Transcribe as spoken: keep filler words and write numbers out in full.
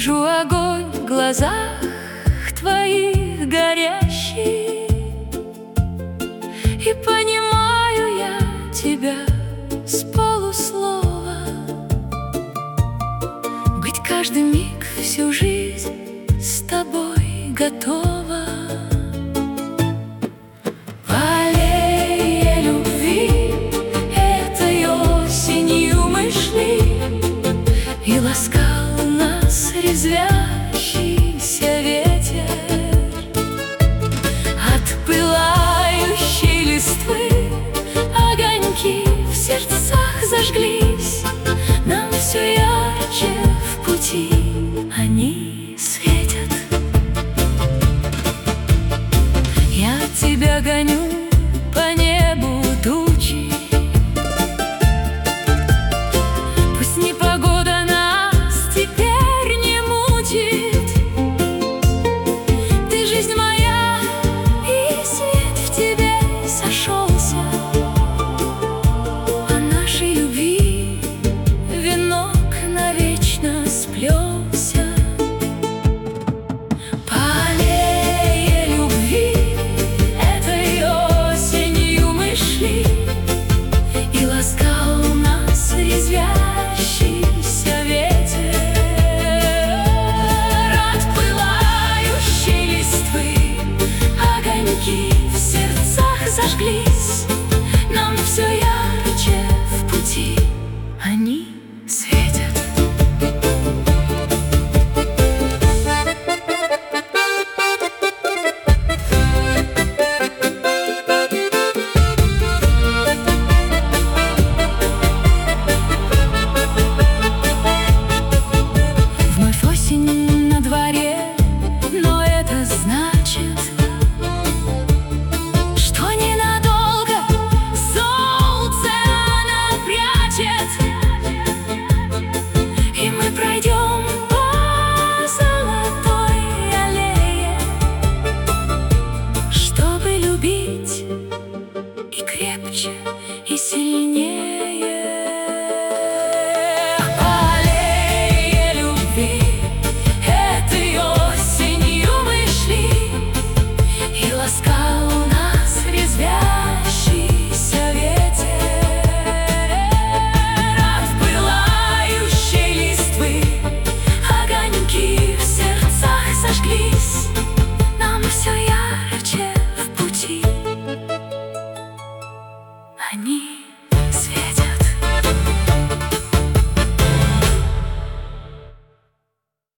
Вижу огонь в глазах твоих горящий, и понимаю я тебя с полуслова. Быть каждый миг, всю жизнь с тобой готова. По аллее любви этой осенью мы шли, и ласкал нас резвящийся ветер. От пылающей листвы огоньки в сердцах зажглись. Нам все ярче в пути они светят. Я тебя гоню по небу тучи, пусть непогода нас теперь не мучит. Ты жизнь моя, и свет в тебе сошелся. О нашей любви венок навечно сплелся. По аллее любви этой осенью мы шли, и ласкал нас резвящийся ветер. От пылающей листвы огоньки в сердцах зажглись. Нам все ярче в пути они светят. Вновь осень на дворе, но это значит, что ненадолго солнце она прячет, и мы пройдем по золотой аллее, чтобы любить и крепче, и сильнее. По аллее любви этой осенью мы шли, и ласкал нас резвящийся ветер. От пылающей листвы огоньки в сердцах зажглись. Нам все ярче в пути они